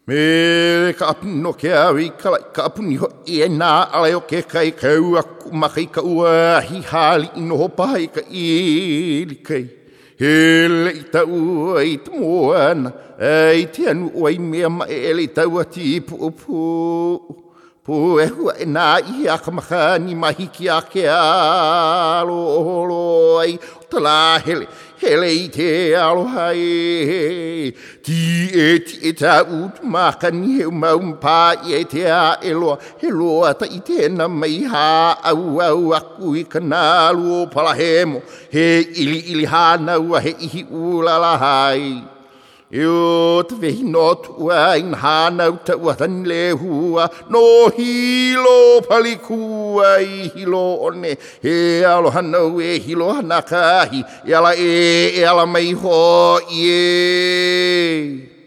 Me ka apino ke awi ka apuni ho e nā ale o ke kai kau aku makai ka ua hi hali ino ho pahi ka ili kai. Hele i tau ai te moana, ai te anu oi mea ma ele i tau ati pu. Po e hua e nā i a ka makani mahi ki a ke alo ai o ta la hele i te aloha e. Ti e ta ut makani he maumpa i e te a eloa. He loa ta i tēna mai ha au aku i ka nālu o palahemo. He ili hānau a he ihi ulala hai. Io te vehi notua in hānau ta uatani le hua. No hilo palikua i hilo one. He aloha nau e hilo hanakahi. E ala mai ho i e.